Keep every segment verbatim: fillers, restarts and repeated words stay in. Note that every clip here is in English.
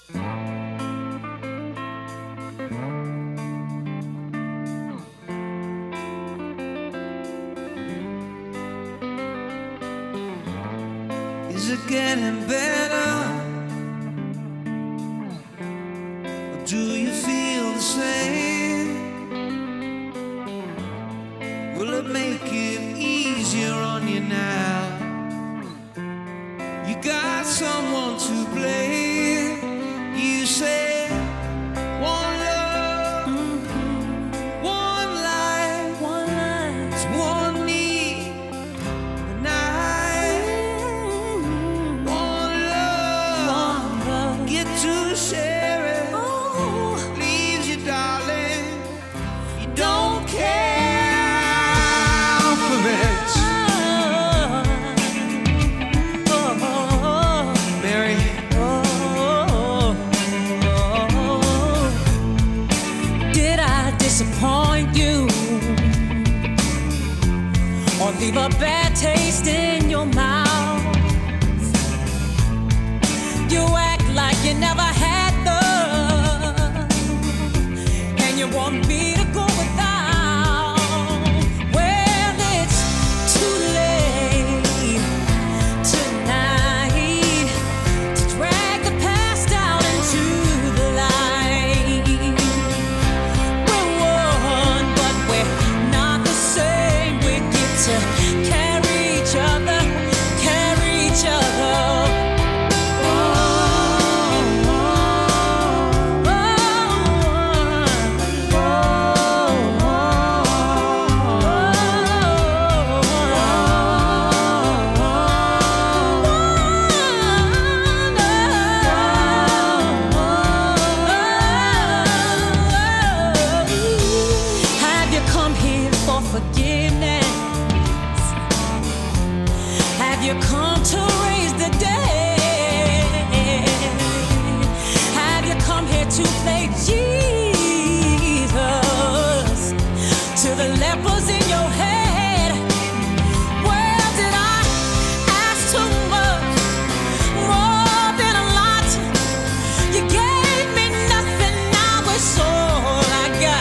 Is it getting better? Or do you feel the same? Will it make it easier on you now? You got someone to blame. You say one love, one life, one life, it's one need, and I one love, get to share it. Leaves you, darling, you don't care for it. Mary, did I disappoint you or leave a bad taste in your mouth? You act like you never had love, and you want me to go without. Well, it's too late tonight to drag the past out into the light. We're one, but we're not the same. We get to carry each other, carry each other. Have you come here for forgiveness? Have you come to raise the dead? Have you come here to play Jesus to the lepers in your head? Well, did I ask too much, more than a lot? You gave me nothing, now it's all I got.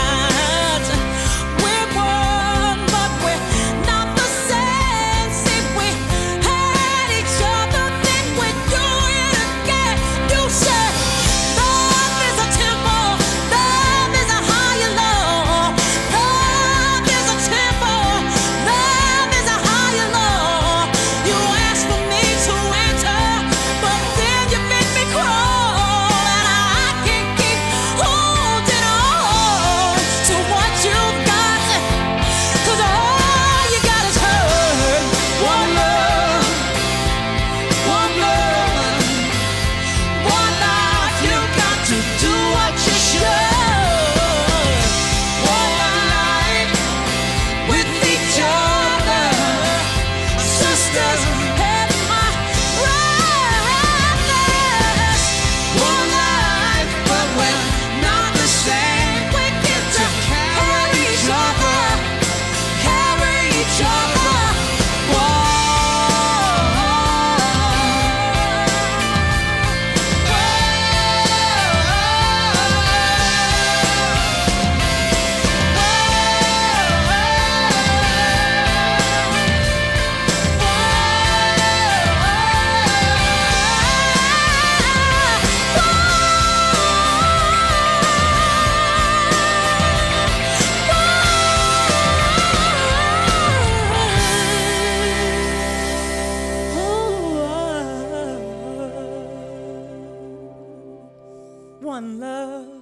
We're one, but we're not the same. See, we had each other, then we do it again. You said love is a temple, love is a higher law. Love is a temple, love is a higher law. You asked for me to enter, but then you make me crawl, and I can't keep holding on to what you've got, 'cause all you got is hurt. One love, one love, one life. You got to do what you should. One life with each other, sisters and my brothers. One life, but we're not the same. We get to carry each other, carry each other. One love.